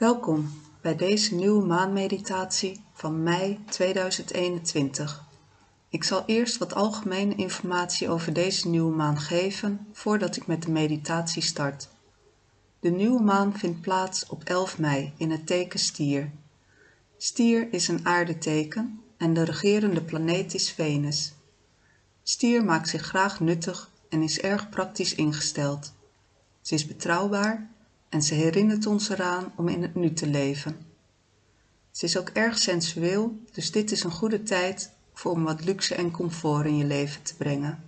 Welkom bij deze nieuwe maanmeditatie van mei 2021. Ik zal eerst wat algemene informatie over deze nieuwe maan geven voordat ik met de meditatie start. De nieuwe maan vindt plaats op 11 mei in het teken Stier. Stier is een aardeteken en de regerende planeet is Venus. Stier maakt zich graag nuttig en is erg praktisch ingesteld. Ze is betrouwbaar en ze herinnert ons eraan om in het nu te leven. Ze is ook erg sensueel, dus dit is een goede tijd om wat luxe en comfort in je leven te brengen.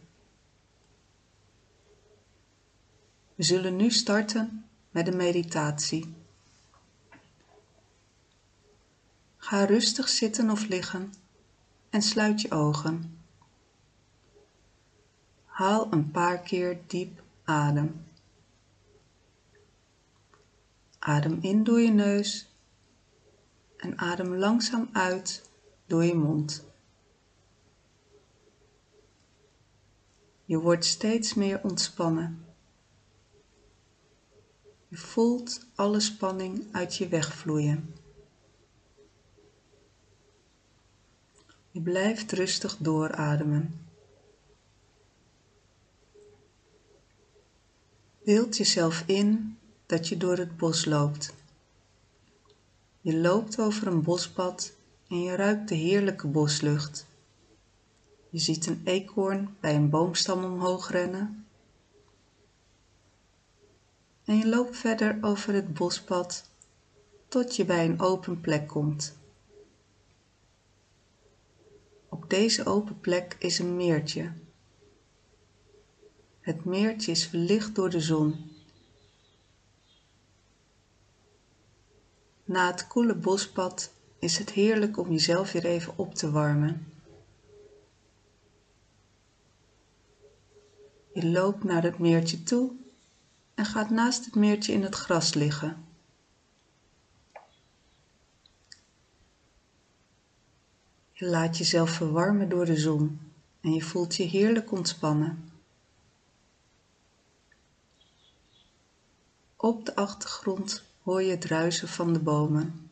We zullen nu starten met de meditatie. Ga rustig zitten of liggen en sluit je ogen. Haal een paar keer diep adem. Adem in door je neus en adem langzaam uit door je mond. Je wordt steeds meer ontspannen. Je voelt alle spanning uit je wegvloeien. Je blijft rustig doorademen. Beeld jezelf in dat je door het bos loopt. Je loopt over een bospad en je ruikt de heerlijke boslucht. Je ziet een eekhoorn bij een boomstam omhoog rennen. En je loopt verder over het bospad tot je bij een open plek komt. Op deze open plek is een meertje. Het meertje is verlicht door de zon. Na het koele bospad is het heerlijk om jezelf weer even op te warmen. Je loopt naar het meertje toe en gaat naast het meertje in het gras liggen. Je laat jezelf verwarmen door de zon en je voelt je heerlijk ontspannen. Op de achtergrond hoor je het ruisen van de bomen.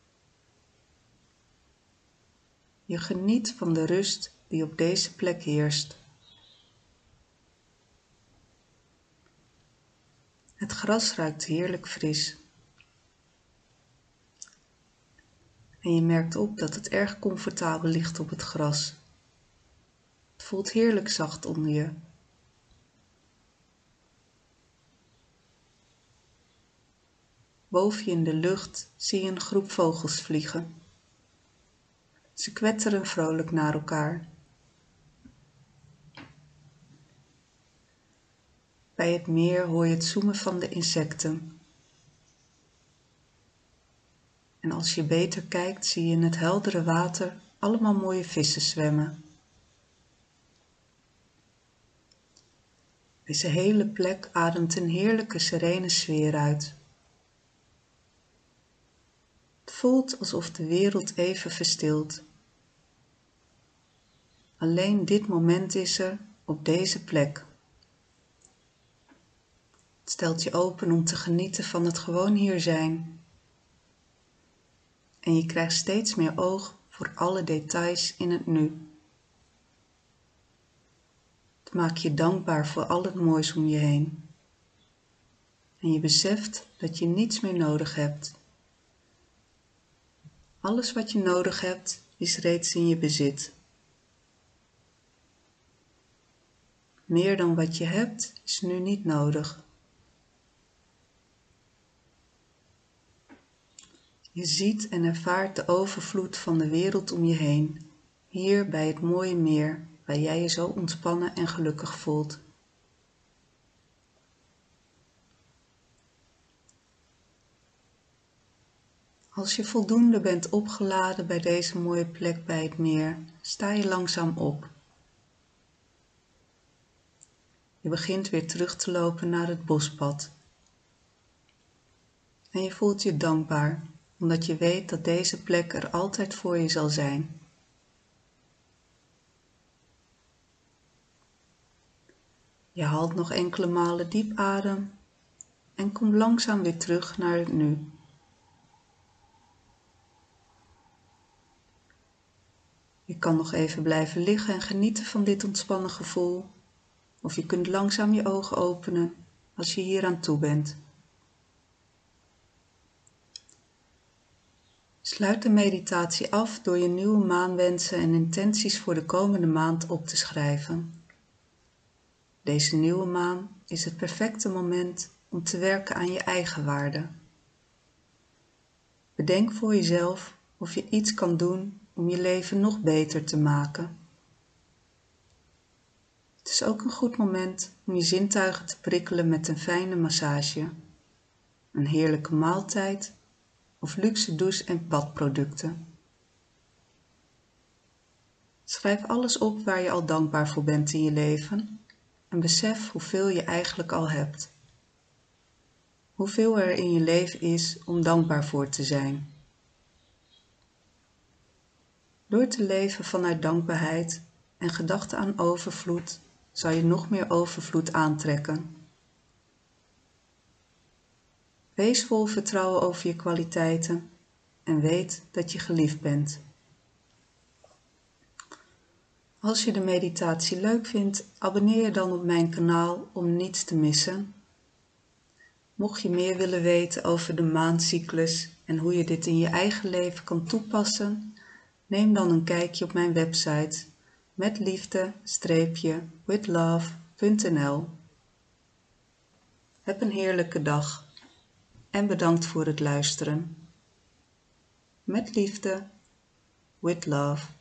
Je geniet van de rust die op deze plek heerst. Het gras ruikt heerlijk fris. En je merkt op dat het erg comfortabel ligt op het gras. Het voelt heerlijk zacht onder je. Boven je in de lucht zie je een groep vogels vliegen. Ze kwetteren vrolijk naar elkaar. Bij het meer hoor je het zoemen van de insecten. En als je beter kijkt, zie je in het heldere water allemaal mooie vissen zwemmen. Deze hele plek ademt een heerlijke serene sfeer uit. Het voelt alsof de wereld even verstilt. Alleen dit moment is er op deze plek. Het stelt je open om te genieten van het gewoon hier zijn. En je krijgt steeds meer oog voor alle details in het nu. Het maakt je dankbaar voor al het moois om je heen. En je beseft dat je niets meer nodig hebt. Alles wat je nodig hebt is reeds in je bezit. Meer dan wat je hebt is nu niet nodig. Je ziet en ervaart de overvloed van de wereld om je heen, hier bij het mooie meer, waar jij je zo ontspannen en gelukkig voelt. Als je voldoende bent opgeladen bij deze mooie plek bij het meer, sta je langzaam op. Je begint weer terug te lopen naar het bospad. En je voelt je dankbaar, omdat je weet dat deze plek er altijd voor je zal zijn. Je haalt nog enkele malen diep adem en komt langzaam weer terug naar het nu. Je kan nog even blijven liggen en genieten van dit ontspannen gevoel, of je kunt langzaam je ogen openen als je hier aan toe bent. Sluit de meditatie af door je nieuwe maanwensen en intenties voor de komende maand op te schrijven. Deze nieuwe maan is het perfecte moment om te werken aan je eigen waarde. Bedenk voor jezelf of je iets kan doen om je leven nog beter te maken. Het is ook een goed moment om je zintuigen te prikkelen met een fijne massage, een heerlijke maaltijd of luxe douche- en badproducten. Schrijf alles op waar je al dankbaar voor bent in je leven en besef hoeveel je eigenlijk al hebt. Hoeveel er in je leven is om dankbaar voor te zijn. Door te leven vanuit dankbaarheid en gedachten aan overvloed, zal je nog meer overvloed aantrekken. Wees vol vertrouwen over je kwaliteiten en weet dat je geliefd bent. Als je de meditatie leuk vindt, abonneer je dan op mijn kanaal om niets te missen. Mocht je meer willen weten over de maancyclus en hoe je dit in je eigen leven kan toepassen, neem dan een kijkje op mijn website metliefde-withlove.nl. Heb een heerlijke dag en bedankt voor het luisteren. Met liefde, with love.